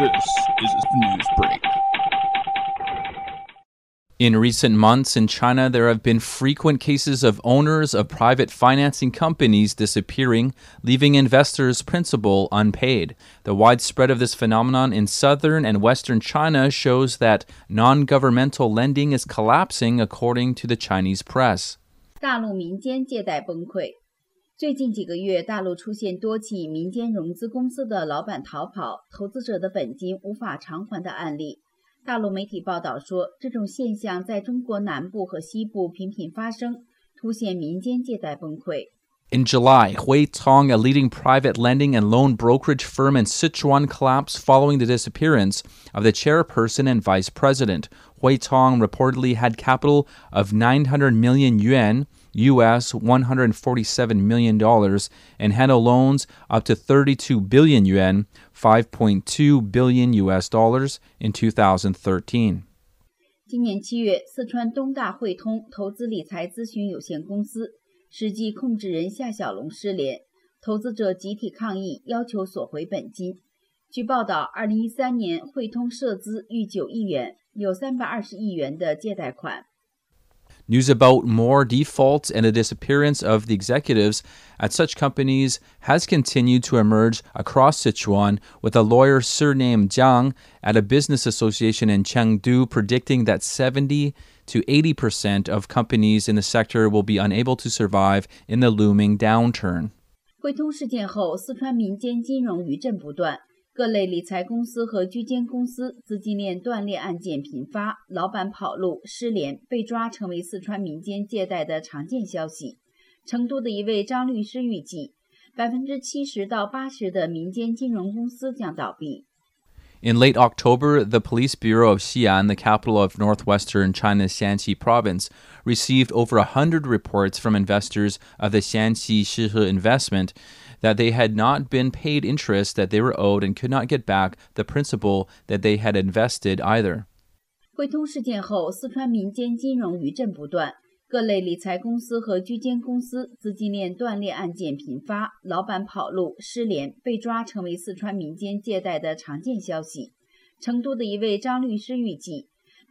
This is a news break. In recent months in China, there have been frequent cases of owners of private financing companies disappearing, leaving investors' principal unpaid. The widespread of this phenomenon in southern and western China shows that non-governmental lending is collapsing, according to the Chinese press. 大陆民间借贷崩溃。最近几个月，大陆出现多起民间融资公司的老板逃跑，投资者的本金无法偿还的案例。大陆媒体报道说，这种现象在中国南部和西部频频发生，凸显民间借贷崩溃。 In July, Huitong, a leading private lending and loan brokerage firm in Sichuan, collapsed following the disappearance of the chairperson and vice president. Huitong reportedly had capital of 900 million yuan, US $147 million, and handled loans up to 32 billion yuan, $5.2 billion US dollars in 2013. 今年7月，四川东大汇通投资理财咨询有限公司实际控制人夏小龙失联，投资者集体抗议，要求索回本金。据报道，2013年汇通涉资逾9亿元，有320亿元的借贷款。 News about more defaults and the disappearance of the executives at such companies has continued to emerge across Sichuan, with a lawyer surnamed Jiang at a business association in Chengdu predicting that 70 to 80% of companies in the sector will be unable to survive in the looming downturn. 汇通事件后，四川民间金融余震不断，各类理财公司和居间公司资金链断裂案件频发，老板跑路、失联、被抓成为四川民间借贷的常见消息。成都的一位张律师预计，70%到80%的民间金融公司将倒闭。 In late October, the Police Bureau of Xi'an, the capital of northwestern China's Shanxi province, received over 100 reports from investors of the Shanxi Shihe investment that they had not been paid interest that they were owed and could not get back the principal that they had invested either. 汇通事件后，四川民间金融余震不断，各类理财公司和居间公司资金链断裂案件频发，老板跑路、失联、被抓成为四川民间借贷的常见消息。成都的一位张律师预计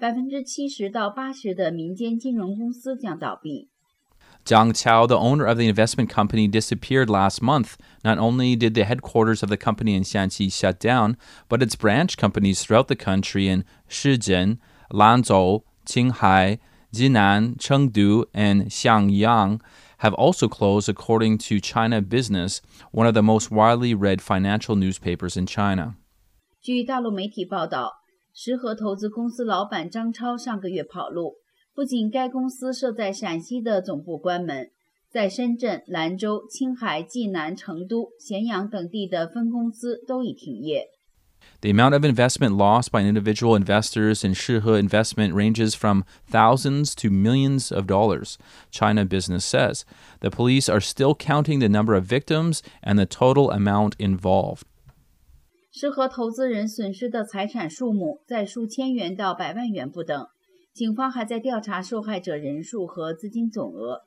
，70%到80%的民间金融公司将倒闭。 Jiang Chao, the owner of the investment company, disappeared last month. Not only did the headquarters of the company in Shanxi shut down, but its branch companies throughout the country in Shizhen, Lanzhou, Qinghai, Jinan, Chengdu, and Xiangyang have also closed, according to China Business, one of the most widely read financial newspapers in China. 据大陆媒体报道，石河投资公司老板张超上个月跑路。不仅该公司设在陕西的总部关门，在深圳、兰州、青海、济南、成都、咸阳等地的分公司都已停业。 The amount of investment lost by individual investors in Shihe investment ranges from thousands to millions of dollars, China Business says. The police are still counting the number of victims and the total amount involved. 石河投资人损失的财产数目在数千元到100万元不等。警方还在调查受害者人数和资金总额。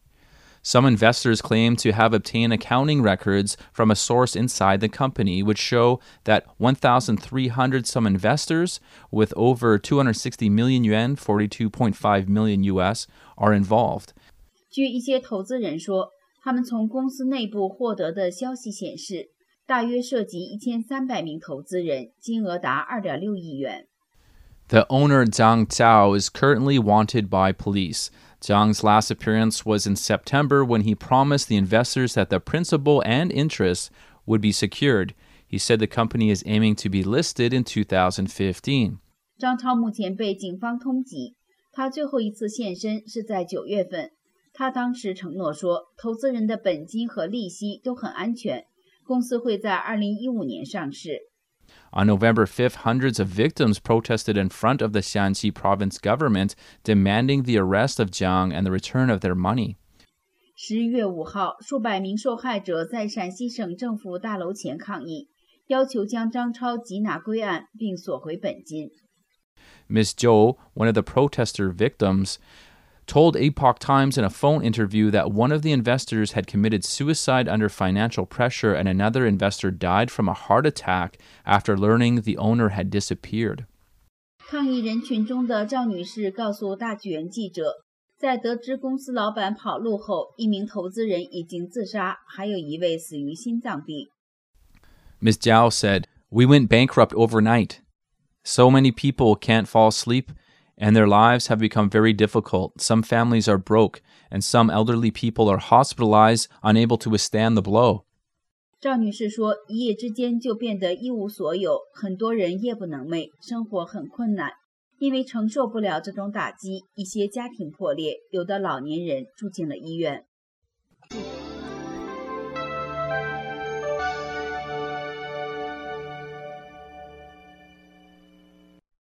Some investors claim to have obtained accounting records from a source inside the company, which show that 1,300 some investors with over 260 million yuan, $42.5 million US, are involved. 据一些投资人说，他们从公司内部获得的消息显示，大约涉及1300名投资人，金额达2.6亿元。 The owner, Jiang Chao, is currently wanted by police. Jiang's last appearance was in September when he promised the investors that the principal and interest would be secured. He said the company is aiming to be listed in 2015. 张超目前被警方通缉，他最后一次现身是在9月份。他当时承诺说，投资人的本金和利息都很安全，公司会在2015年上市。 On November 5th, hundreds of victims protested in front of the Shanxi province government, demanding the arrest of Jiang and the return of their money. 11月5号，数百名受害者在陕西省政府大楼前抗议，要求将张超缉拿归案并索回本金。 Ms. Zhou, one of the protester victims, told Epoch Times in a phone interview that one of the investors had committed suicide under financial pressure and another investor died from a heart attack after learning the owner had disappeared. 抗议人群中的赵女士告诉大纪元记者，在得知公司老板跑路后，一名投资人已经自杀，还有一位死于心脏病。 Ms. Zhao said, "We went bankrupt overnight. So many people can't fall asleep, and their lives have become very difficult. Some families are broke, and some elderly people are hospitalized, unable to withstand the blow." 赵女士说，一夜之间就变得一无所有，很多人夜不能寐，生活很困难，因为承受不了这种打击，一些家庭破裂，有的老年人住进了医院。